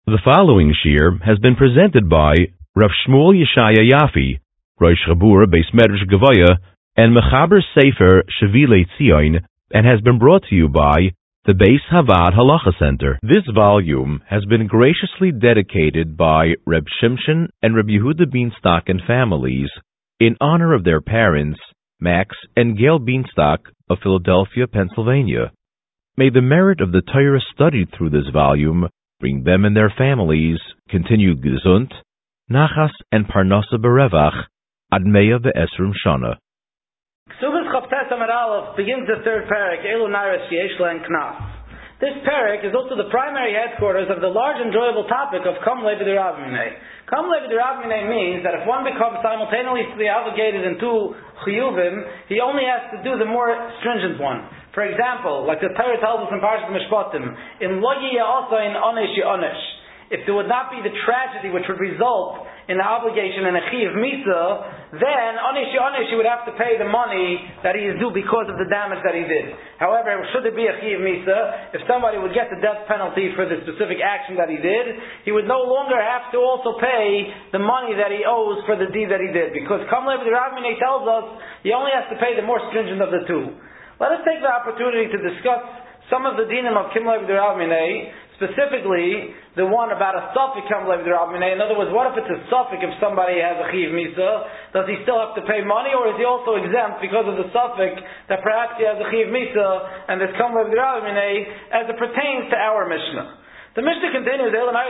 The following shir has been presented by Rav Shmuel Yeshaya Yafi, Rosh Chabur Beis Medrash Gevaya, and Mechaber Sefer Shevilei Tzion, and has been brought to you by the Beis Havad Halacha Center. This volume has been graciously dedicated by Reb Shimshon and Reb Yehuda Bienstock and families in honor of their parents, Max and Gail Bienstock of Philadelphia, Pennsylvania. May the merit of the Torah studied through this volume bring them and their families continued gesund, nachas, and parnasa berevach ad meya ve'esrim shana. Ksubas Chavtes Amar Aleph begins the third parak, Elu Nairas Yesh Lehem Knas. This parak is also the primary headquarters of the large enjoyable topic of Kam Levi D'Rav Minei. Kam Levi D'Rav Minei means that if one becomes simultaneously obligated in two chiyuvim, he only has to do the more stringent one. For example, like the Torah tells us in Parashat Mishpatim, in Lo Yiyeh Asayin Onesh Ye'onesh. If there would not be the tragedy which would result in the obligation in a Chiyav Misa, then Onesh Ye'onesh he would have to pay the money that he is due because of the damage that he did. However, should there be a Chiyav Misa, if somebody would get the death penalty for the specific action that he did, he would no longer have to also pay the money that he owes for the deed that he did. Because Kam Levi D'Rav Minei tells us he only has to pay the more stringent of the two. Let us take the opportunity to discuss some of the dinim of Kam Levi D'Rav Minei, specifically the one about a suffix Kam Levi D'Rav Minei. In other words, what if it's a suffix if somebody has a Chiyav Misa? Does he still have to pay money, or is he also exempt because of the suffix that perhaps he has a Chiyav Misa and there's Kam Levi D'Rav Minei as it pertains to our Mishnah? The Mishnah continues,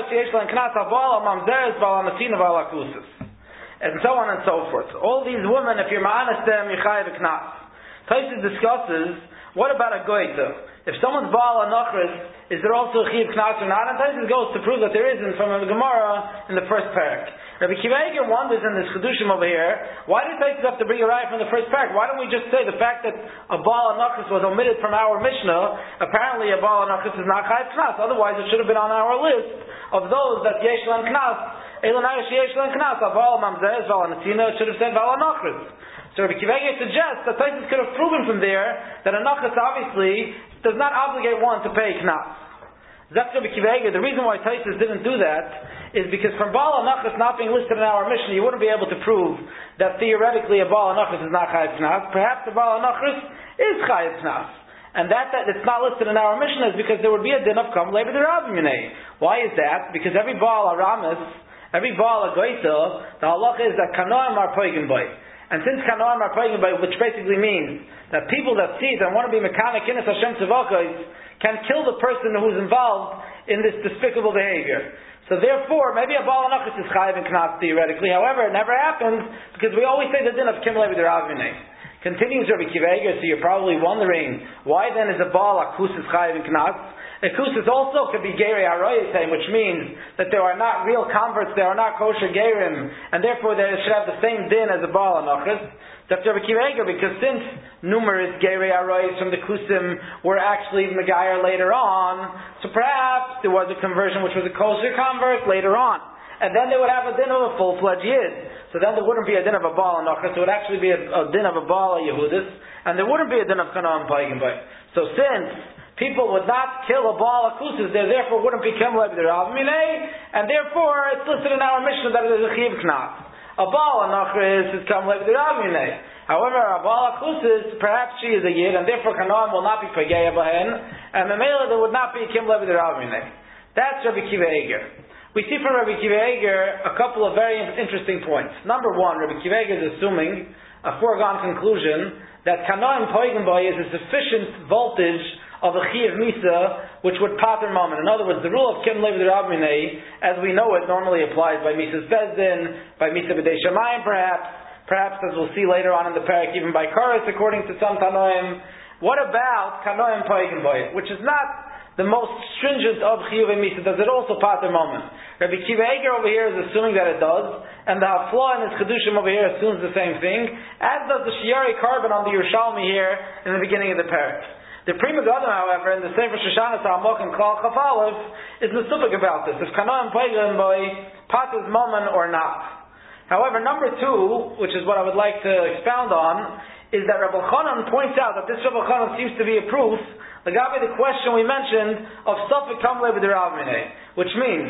and so on and so forth. All these women, if you're ma'anas them, you're chayav knas. Taisus discusses, what about a goita? If someone's Baal Anachris, is there also a Chiyav Knas or not? And Taisus goes to prove that there isn't from the Gemara in the first parak. Rabbi Kiva Eiger wonders in this Chedushim over here, why did Taisus have to bring a raya from the first parak? Why don't we just say the fact that a Baal Anachris was omitted from our Mishnah, apparently a Baal Anachris is not Chayav Knas, otherwise it should have been on our list of those that Yesh Lehem Knas, Elonayah Yesh Lehem Knas, a Baal Mamzeh, Baal Anatina, it should have said Baal Anachris. So Rabbi Kiva Eiger suggests that Taisus could have proven from there that a nachas obviously does not obligate one to pay knas. That's Rabbi Kiva Eiger. The reason why Taisus didn't do that is because from Baal HaNachas not being listed in our Mishnah, you wouldn't be able to prove that theoretically a Baal HaNachas is not Chayav Knas. Perhaps the Baal HaNachas is Chayav Knas. And that it's not listed in our Mishnah is because there would be a din of Kam Levi D'Rav Minei. Why is that? Because every Baal HaRamis, every Baal HaGoita, the halacha is that Kanoim are poigin by. And since Kanoim are poigin by, which basically means that people that see it and want to be mechanic in Hashem Tzavakos can kill the person who's involved in this despicable behavior. So therefore, maybe a Baal HaNachas is Chayav and Knas theoretically. However, it never happens because we always say the din of Kam Levi D'Rav Minei. Continues Rabbi Kiva Eiger, so you're probably wondering, why then is a Baal Akus is Chayav and Knas? Akusis also could be Gerei Aroyasem, which means that there are not real converts, there are not kosher Gerim, and therefore they should have the same din as a Baal HaNachas. That's Rabbi Kiva Eiger, because since numerous Gerei Aroyas from the Kusim were actually Megayer later on, so perhaps there was a conversion which was a kosher convert later on. And then they would have a din of a full-fledged Yid. So then there wouldn't be a din of a Baal HaNachas, it would actually be a din of a Baal HaYehudis, and there wouldn't be a din of Kanoim Paigin Bay. So since people would not kill a Baal HaKusis, there therefore wouldn't be Kam Levi D'Rav Minei, and therefore it's listed in our Mishnah that it is a Chiyav Knas. A Baal HaNachris is Kam Levi D'Rav Minei. However, a Baal HaKusis, perhaps she is a Yid, and therefore Kanoim will not be Pageya Bahen, and Memela there would not be Kam Levi D'Rav Minei. That's Rabbi Kiva Eiger. We see from Rabbi Kiva Eiger a couple of very interesting points. Number one, Rabbi Kiva Eiger is assuming a foregone conclusion that Kanoim Poigin Boy is a sufficient voltage of a Chiyav Misa which would pater moment. In other words, the rule of Kam Levi D'Rav Minei, as we know it, normally applies by Misas Bezdin, by Misa B'dei Shamayim perhaps as we'll see later on in the parak, even by Karas according to some Tanoim. What about Kanoim Poigin Boy, which is not the most stringent of Chiyuv Misa? Does it also pater moment? Rabbi Kiva Eiger over here is assuming that it does, and the Hafla in his Chedushim over here assumes the same thing, as does the Shiari Carbon on the Yerushalmi here in the beginning of the parak. The Prima Gadol, however, in the Sefer Shoshana Ta'amok and Klal Chaf Aleph, is mesupik about this. If Kanoim Poigin Boy paters moment or not. However, number two, which is what I would like to expound on, is that Rabbi Chanan points out that this Rabbi Chanan seems to be a proof, the question we mentioned, of Safek Kam Levi D'Rav Minei, which means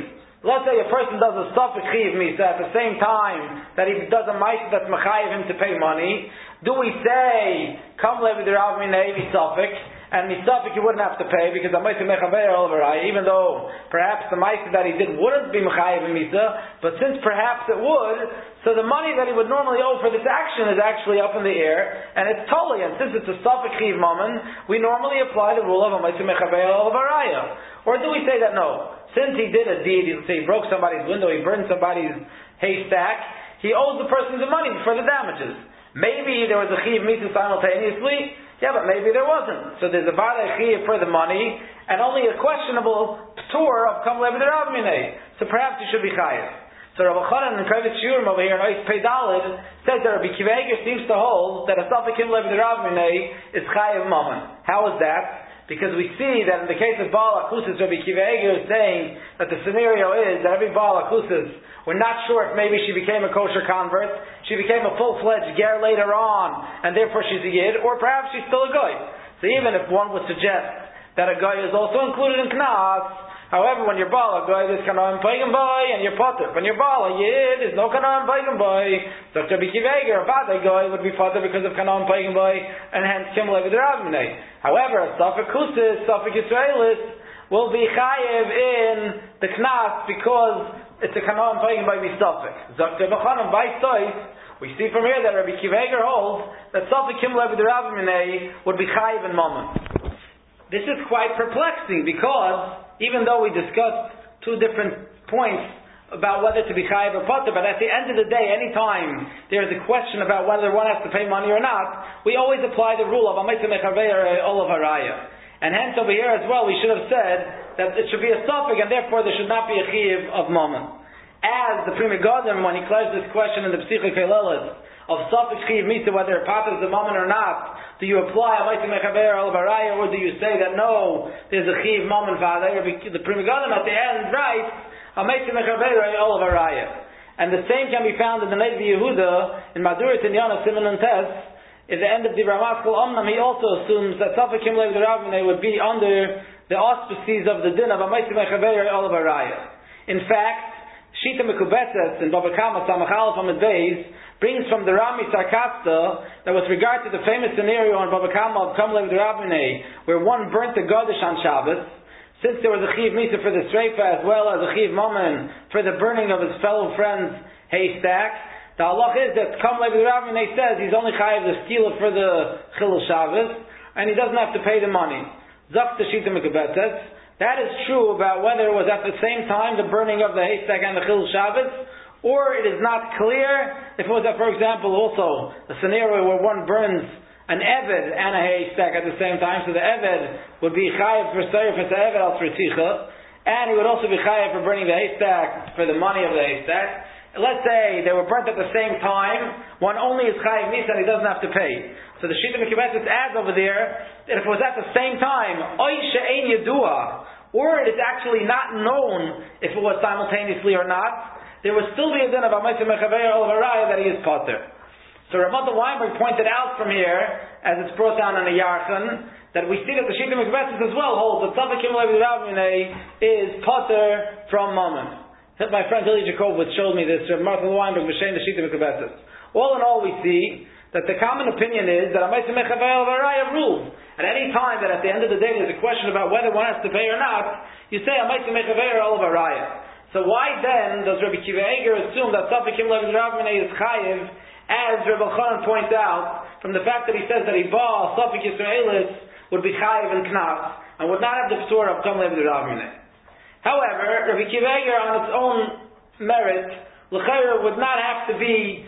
Let's say a person does a Safek Chiv Misa at the same time that he does a Misa that's Mechayiv him to pay money. Do we say, Kam Levi D'Rav Minei Misafek, and Misafek you wouldn't have to pay because the Misa Mechaber Olvarai, even though perhaps the Misa that he did wouldn't be Mechayiv Misa, but since perhaps it would, so the money that he would normally owe for this action is actually up in the air, and it's totally, and since it's a Safek Chiv Mammon, we normally apply the rule of a Misa Mechaber Olvarai. Or do we say that no? Since he did a deed, let's say he broke somebody's window, he burned somebody's haystack, he owes the person the money for the damages. Maybe there was a chiv misa simultaneously, yeah, but maybe there wasn't. So there's a valid chiv for the money, and only a questionable tour of Kam Levi D'Rav Minei. So perhaps he should be chayiv. So Rabbi Chanan in Kovetz Shiurim over here in Ois Pei Daled says that Rabbi Akiva Eiger seems to hold that a Safek Kim Levi D'Rav Minei is chayiv mammon. How is that? Because we see that in the case of Baal HaKusis, Rabbi Akiva Eiger is saying that the scenario is that every Baal HaKusis, we're not sure if maybe she became a kosher convert, she became a full-fledged ger later on, and therefore she's a yid, or perhaps she's still a goy. So even if one would suggest that a goy is also included in Knas, however, when you're Baal HaGoy, there's Kanam Pagan Boy, and you're Potter. When you're Baal HaYid, there's no Kanam Pagan Boy. So Rabbi Akiva Eiger, a Badai Goy, would be Potter because of Kanam Pagan Boy, and hence Kim Levi D'Rav Minei. However, Safek Kusis, Safek Yisraelis, will be Chayev in the Knas because it's a Kanam Pagan Boy Misafek. Dr. Bachanan, by Sois, we see from here that Rabbi Akiva Eiger holds that Safek Kim Levi D'Rav Minei would be Chayev in Mammon. This is quite perplexing because even though we discussed two different points about whether to be chayiv or potter, but at the end of the day, any time there is a question about whether one has to pay money or not, we always apply the rule of Amaisa Mechaver Olav Haraya. And hence over here as well, we should have said that it should be a suffix, and therefore there should not be a chayiv of mammon. As the Pri Megadim, when he clears this question in the Psicha Kelelis, of suffix chayiv misa, whether it patters the mammon or not, do you apply Amaisa Mechaver Olav Haraya, or do you say that no, there's a chayiv mammon father? The Pri Megadim at the end writes, Amaisa Mechaver Olav Haraya. And the same can be found in the Levi Yehuda, in Madurit and Yana Simon and Tes. At the end of the Ramaskal Omnam, he also assumes that Safek Kim Levi D'Rav Minei would be under the auspices of the din of Amaisa Mechaver Olav Haraya. In fact, Shita Mekubetes in Baba Kama Samachalaf Amid Beis brings from the Rami Sarkasta that with regard to the famous scenario on Baba Kama of Kam Levi D'Rav Minei, where one burnt the Gadish on Shabbos, since there was a Chiv Misa for the Sreifa as well as a Chiv Mammon for the burning of his fellow friend's haystack, the halach is that Kam Levi D'Rav Minei says he's only chayiv the skila for the Chilul Shabbos, and he doesn't have to pay the money. Zak Tashita Mekubetes. That is true about whether it was at the same time the burning of the haystack and the Chilul Shabbos, or it is not clear if it was, for example, also a scenario where one burns an Eved and a haystack at the same time, so the Eved would be chayiv for Seir for Eved al Tzricha, and he would also be chayiv for burning the haystack for the money of the haystack. Let's say they were burnt at the same time, one only is chayiv misa and he doesn't have to pay. So the Shita Mekubetes adds over there that if it was at the same time, oy she'ein yedua, or it is actually not known if it was simultaneously or not, there would still be a din of Amaisa Mechaver Olav Haraya that he is potter. So Ramad Weinberg pointed out from here, as it's brought down in a Yarchan, that we see that the Shita Mekubetes as well holds that Safek Kim Levi D'Rav Minei is potter from Mammon. My friend Hilly Jacobowitz showed me this, Martin Weinberg, B'Shem the Shita Mekubetes. All in all, we see that the common opinion is that Amaisa Mechaver Olav Haraya rules. At any time that at the end of the day there's a question about whether one has to pay or not, you say Amaisa Mechaver Olav Haraya. So why then does Rabbi Akiva Eiger assume that Safek Kim Levi D'Rav Minei is chayiv, as Rabbi Chanan points out, from the fact that he says that Ibal, Safek Yisraelis, would be chayiv in Knas, and would not have the psur of Kam Levi D'Rav Minei. However, Rabbi Akiva Eiger on its own merit, l'chayra would not have to be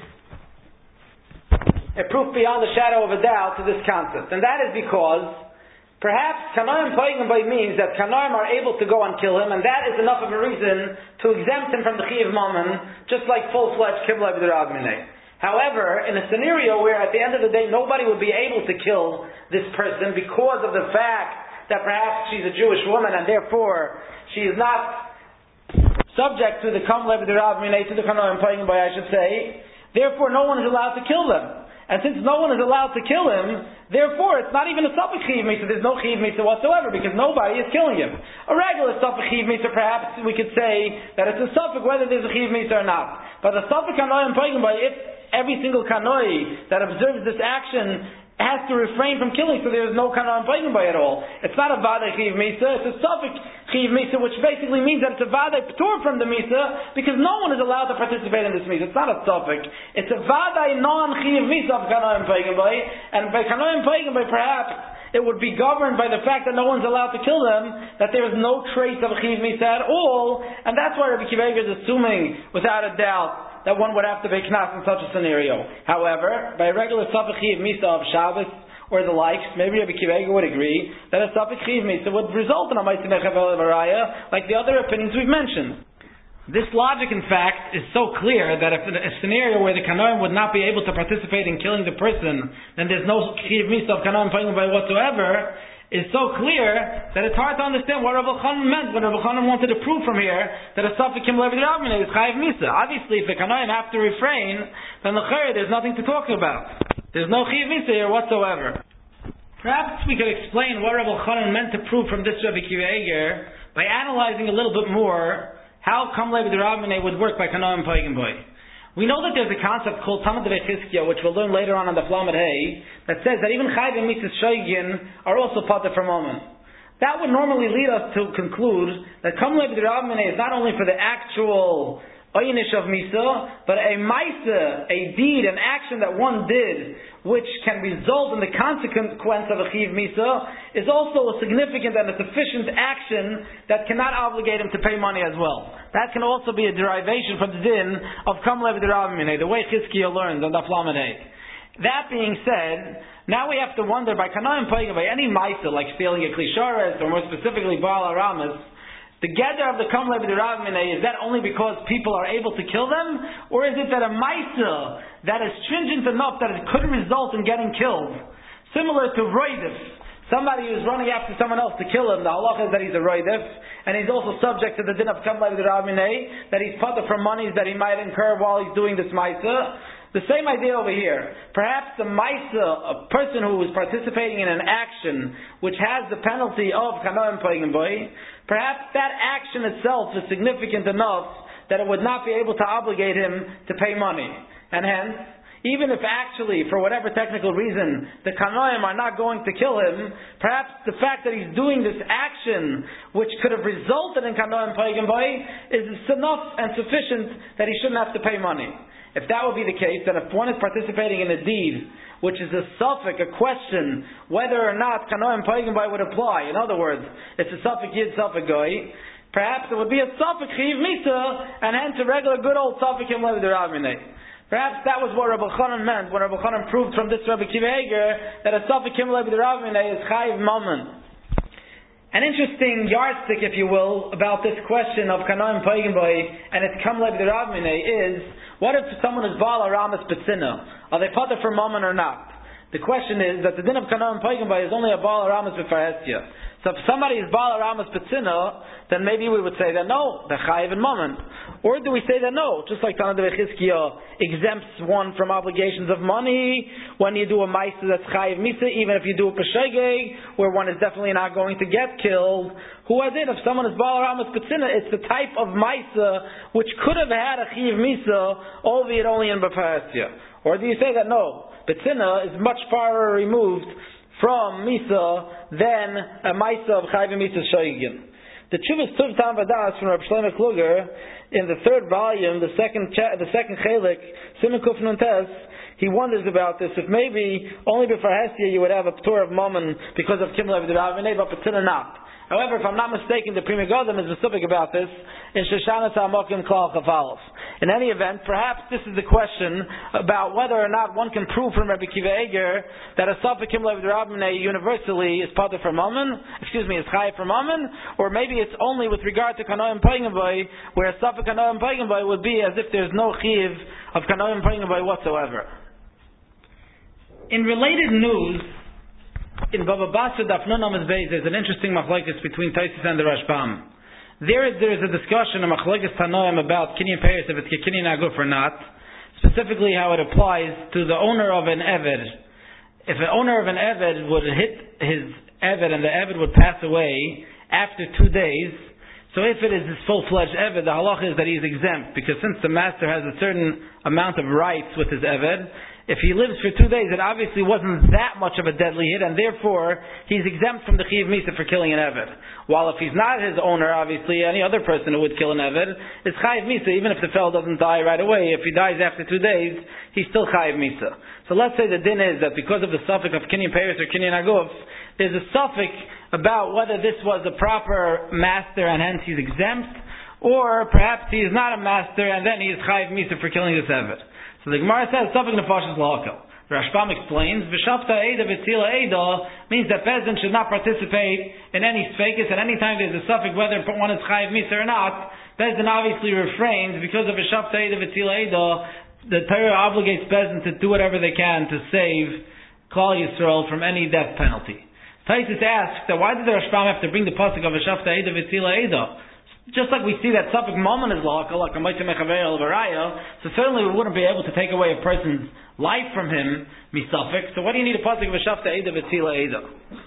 a proof beyond the shadow of a doubt to this concept. And that is because perhaps Kanaim Paigim by means that Kanaim are able to go and kill him, and that is enough of a reason to exempt him from the Chiyav Mammon, just like full-fledged Kim Levi D'Rav Minei. However, in a scenario where at the end of the day nobody would be able to kill this person because of the fact that perhaps she's a Jewish woman and therefore she is not subject to the Kam Levi D'Rav Minei, to the Kanaim Paigim by, I should say, therefore no one is allowed to kill them. And since no one is allowed to kill him, therefore it's not even a Safek Chiv Misa. There's no Chiv Misa whatsoever because nobody is killing him. A regular Safek Chiv Misa, perhaps we could say that it's a Safek whether there's a Chiv Misa or not. But a Safek Kanoi and Pagan Boy, if every single Kanoi that observes this action has to refrain from killing, so there is no Kanoi and Pagan Boy at all. It's not a Vadai Chiv Misa, it's a Safek Chiv Misa, which basically means that it's a Vadai P'tur from the Misa, because no one is allowed to participate in this Misa. It's not a Safek. It's a Vadai non-Chiv Misa of Kanoi and Pagan Boy, and by Kanoi and Pagan Boy perhaps it would be governed by the fact that no one's allowed to kill them, that there is no trace of a Chiv Misa at all, and that's why Rabbi Akiva Eiger is assuming, without a doubt, that one would have to pay knas in such a scenario. However, by a regular Safek Chiv Misa of Shabbos or the likes, maybe Rabbi Akiva Eiger would agree that a Safek Chiv Misa would result in a Ma'aseh Mechavel Varaya, like the other opinions we've mentioned. This logic, in fact, is so clear that if in a scenario where the Kanoim would not be able to participate in killing the person, then there's no Chiv Misa of Kanoim Pagan Boy whatsoever, is so clear that it's hard to understand what Rav Elchanan meant when Rav Elchanan wanted to prove from here that a Safek Kim Levi D'Ravmina is Chayiv Misa. Obviously, if the Kanoim have to refrain, then there's nothing to talk about. There's no Chayiv Misa here whatsoever. Perhaps we could explain what Rav Elchanan meant to prove from this Rabbi Akiva Eiger by analyzing a little bit more how Kam Levi D'Ravmina would work by Kanoim Pagan Boy. We know that there's a concept called Tamad Vechizkiya, which we'll learn later on the Flamet Hay, that says that even Chayiv and Mitzvah Shoygin are also Pater for Moment. That would normally lead us to conclude that Kam Levi D'Ravmina is not only for the actual Oyinish of Misa, but a Maisa, a deed, an action that one did, which can result in the consequence of a Chiv Misa, is also a significant and a sufficient action that cannot obligate him to pay money as well. That can also be a derivation from the din of Kam Levi D'Ravmina, the way Chizkiya learns on the Flamet Hay. That being said, now we have to wonder by Kanoim Pagan, by any Maisa, like stealing a Klishares, or more specifically Baal Aramis, the gather of the Kam Levi D'Ravmina, is that only because people are able to kill them? Or is it that a Maisa that is stringent enough that it could result in getting killed? Similar to Roidif. Somebody who's running after someone else to kill him, the halacha is that he's a Roidif, and he's also subject to the din of Kam Levi D'Ravmina, that he's pater from monies that he might incur while he's doing this Maisa. The same idea over here. Perhaps the Maisa, a person who is participating in an action which has the penalty of Kanoim Pagan Boy, perhaps that action itself is significant enough that it would not be able to obligate him to pay money. And hence, even if actually, for whatever technical reason, the Kanoim are not going to kill him, perhaps the fact that he's doing this action, which could have resulted in Kanoim Pagan Boy, is enough and sufficient that he shouldn't have to pay money. If that would be the case, then if one is participating in a deed, which is a suffix, a question, whether or not Kanoim Pagan Boy would apply, in other words, it's a suffix Yid, suffix Goy, perhaps it would be a suffix Chiv Misa, and hence a regular good old suffix Kim Levi D'Ravmina. Perhaps that was what Rabbi Elchanan meant when Rabbi Elchanan proved from this Rabbi Akiva Eiger that a suffix Kim Levi D'Ravmina is Chayiv Mammon. An interesting yardstick, if you will, about this question of Kanoim Pagan Boy and its Kam Levi D'Ravmina is, what if someone is Baal Aramis B'tzina? Are they pater for Mammon or not? The question is that the din of Kanoim Pagan Boy is only a Baal Aramis B'Farhesia. So if somebody is Baal Aramis B'tzina, then maybe we would say that no, they're Chayiv and Mammon. Or do we say that no, just like Tanad Vechizkiya exempts one from obligations of money when you do a Maisa that's Chayiv Misa, even if you do a Peshegeg, where one is definitely not going to get killed. Who has it? If someone is Baal Aramis B'tzina, it's the type of Maisa which could have had a Chayiv Misa, albeit only in B'Farhesia. Or do you say that no, B'tzina is much farther removed from Misa than a Maisa of Chayiv Misa Shoygin? The Tshuvas Tuv Tam Vadas from Reb Shlomo Kluger in the third volume, the second chelik, Siman Kuf Nun Tes, he wonders about this. If maybe only before Hestia you would have a P'tur of Mammon because of Kim Levi D'Ravmina, but B'tzina not. However, if I'm not mistaken, the Pri Megadim is specific about this in Shoshanas HaMokim Klal Chafalov. In any event, perhaps this is the question about whether or not one can prove from Rabbi Akiva Eiger that a Safek Kim Levi D'Ravmina universally is pater for Mammon, is Chayiv for Mammon, or maybe it's only with regard to Kanoim Pagan Boy, where a Safek Kanoim Pagan Boy would be as if there's no Chiv of Kanoim Pagan Boy whatsoever. In related news, in Baba Basra Daf Nun Amud Beis, there's an interesting machlokes between Taisus and the Rashbam. There is a discussion, a machlokes Tanoim about Kinyan Peiros, if it's Kinyan Aguf or not. specifically how it applies to the owner of an Eved. If an owner of an Eved would hit his Eved and the Eved would pass away after 2 days, so if it is his full-fledged Eved, the halacha is that he is exempt, because since the master has a certain amount of rights with his Eved, if he lives for 2 days, it obviously wasn't that much of a deadly hit, and therefore he's exempt from the Chiyuv Misa for killing an Eved. While if he's not his owner, obviously any other person who would kill an Eved is Chayiv Misa, even if the fellow doesn't die right away. If he dies after 2 days, he's still Chayiv Misa. So let's say the din is that because of the suffix of Kinyan Peres or Kinyan Aguf, there's a suffix about whether this was a proper master and hence he's exempt, or perhaps he is not a master and then he is Chayiv Misa for killing this Eved. So the Gemara says, Suffix Nefashis L'Hakel. The Rashbam explains, V'shafta Eida V'tzila Eida means that Bezdin should not participate in any Sfeikis, and any time there's a suffix whether one is Chayiv Misa or not, Bezdin obviously refrains because of V'shafta Eida V'tzila Eida. The Torah obligates Bezdin to do whatever they can to save Klal Yisrael from any death penalty. Taisus asks that why did the Rashbam have to bring the pasuk of V'shafta Eida V'tzila Eida? Just like we see that Safek Mammon is L'Hakel, like a Moiteh Mechaver El Varaya, so certainly we wouldn't be able to take away a person's life from him, Misafek. So what do you need a pasuk of V'shafta Eida V'tzila Eida?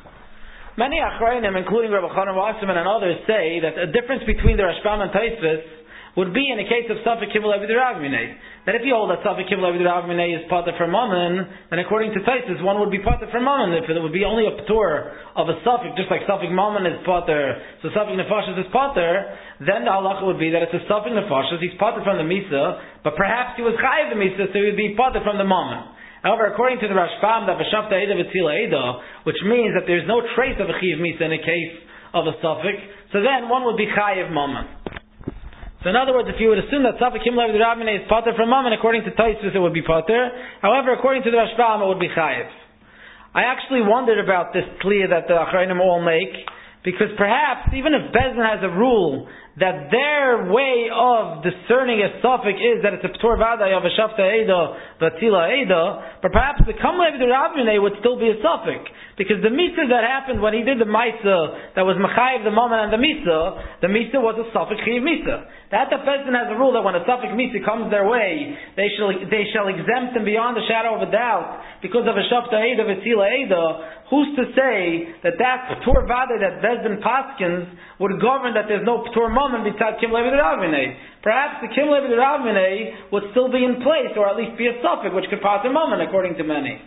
Many Achrayim, including Rabbi Chanan Wasserman and others, say that a difference between the Rashbam and Taisus would be in the case of Safek Kibbul Avid Rav Minei. That if you hold that Safek Kibbul Avid Rav Minei is Pater for Mammon, then according to Taisus, one would be Pater for Mammon. If it would be only a Patur of a Safek, just like Safek Mammon is Pater, so Safek Nefashis is Pater, then the halacha would be that it's a Safek Nefashis, he's Pater from the Misa, but perhaps he was Chayiv the Misa, so he would be Pater from the Mammon. However, according to the Rashbam, that V'shafta Eida V'tzila Eida, which means that there's no trace of a Chiyuv Misa in a case of a Safek, so then one would be Chayiv Mammon. So in other words, if you would assume that Safek Kibbul Avid Rav Minei is Pater from Mammon, according to Taisus it would be Pater. However, according to the Rashbam, it would be Chayiv. I actually wondered about this clear that the Achrayim all make, because perhaps even if Bezdin has a rule that their way of discerning a suffix is that it's a P'tor V'adai of a Shafta Eida, V'tzila Eida, but perhaps the Kamlev the Rav Minei would still be a suffix. Because the Misa that happened when he did the Maisa that was Mechayiv the Mammon and the Misa was a suffix Chiyiv Misa. That the Bezdin has a rule that when a suffix Misa comes their way, they shall exempt them beyond the shadow of a doubt because of a Shafta Eida, V'tzila Eida. Who's to say that P'tor V'adai that Bezdin Paskins would govern that there's no P'tor Mammon besides Kim Levi the Rav Minei? Perhaps the Kim Levi the Rav Minei would still be in place, or at least be a suffix which could pass a Mammon, according to many.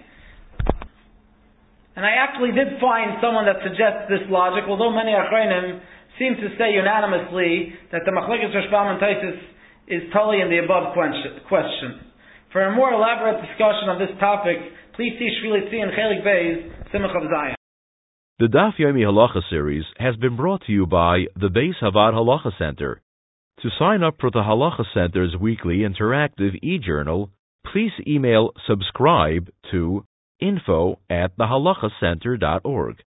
And I actually did find someone that suggests this logic, although many Achrayim seem to say unanimously that the Machlekes Rashbam and Taisus is totally in the above question. For a more elaborate discussion of this topic, please see Shvili Tzion Chelik Beis, Simach of Zion. The Daf Yomi Halacha series has been brought to you by the Beis Havad Halacha Center. To sign up for the Halacha Center's weekly interactive e-journal, please email subscribe to info@thehalachacenter.org.